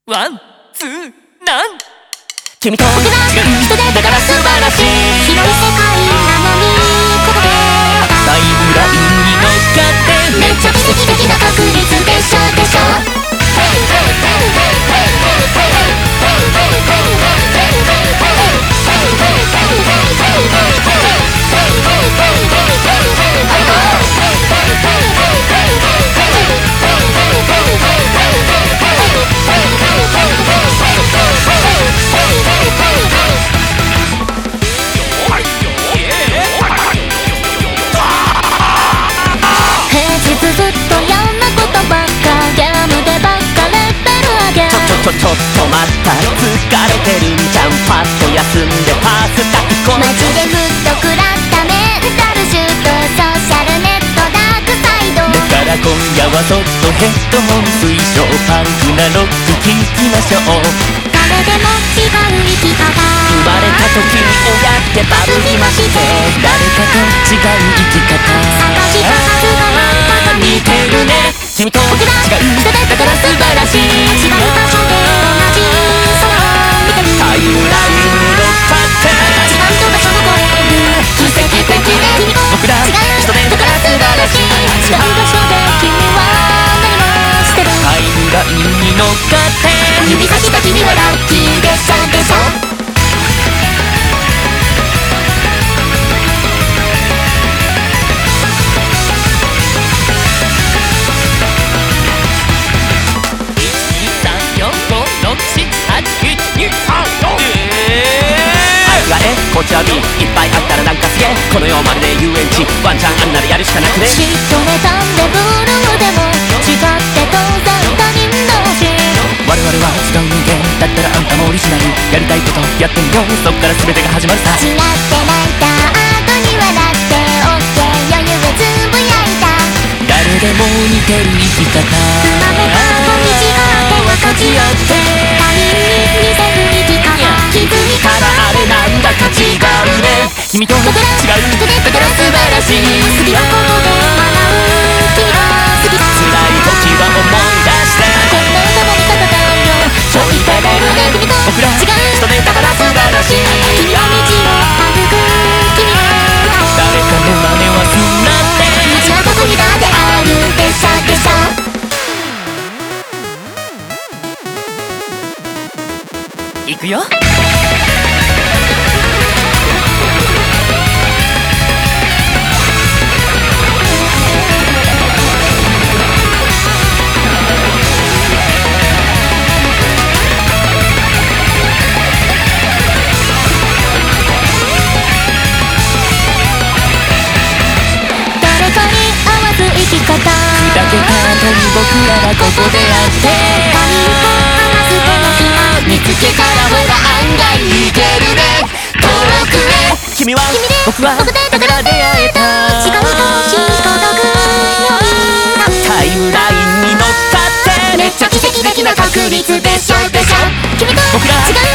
ワン、ツー、なん。 君と僕が違う人でだから素晴らしい。広い世界なのにここでタイムラインに乗っかってめっちゃ奇跡的な確率でしょでしょ。 ちょっと待った疲れてるんじゃん。パッと休んでパスタ行こう。 マジでフッと食らったメンタルシュートソーシャルネットダークサイドだから今夜はそっとヘッドホン推奨パンクなロック聴きましょう。 誰でも違う生き方生まれた時に親ってバブりまして誰かと違う生き方探したはずがまた似てるね。君と僕が違う人でだから素晴らしい。 違う場所で同じ空見てるタイムラインに乗っかって時間と場所を超える奇跡的で君と僕ら違う人でだから素晴らしい。 違う場所で君は何もしてるタイムラインに乗っかって指差した君はラッキーでしょでしょ。 こちらにいっぱいあったらなんかすげえ。この世まるで遊園地ワンチャンあんならやるしかなくね。 知っとれたんでブルーでも違って当然他人同士我々は違う人間だったらあんたもオリジナルやりたいことやってみよう。そっから全てが始まるさ。 違って泣いた後に笑ってオッケー余裕でつぶやいた誰でも似てる生き方生まれた道が手をかち合って他人に似せる生き方気づいたらあれなんだか違うね。君と僕ら違う人でだから素晴らしい。 好きなことで笑う君が好きだ辛い時は思い出してこんな共に戦うよそう言ってれるね。 君と僕ら違う人でだから素晴らしい。 君は道を歩く君は誰かの真似はすんなって道はどこにだってあるでしょでしょ。 いくよ。 砕けた後に僕らはここで会って話す手のひら見つけたらほら案外似てるね。遠くへ君は僕はだから出会えた違う星届くようにタイムラインに乗っかってめっちゃ奇跡的な確率でしょでしょ。君と僕ら違う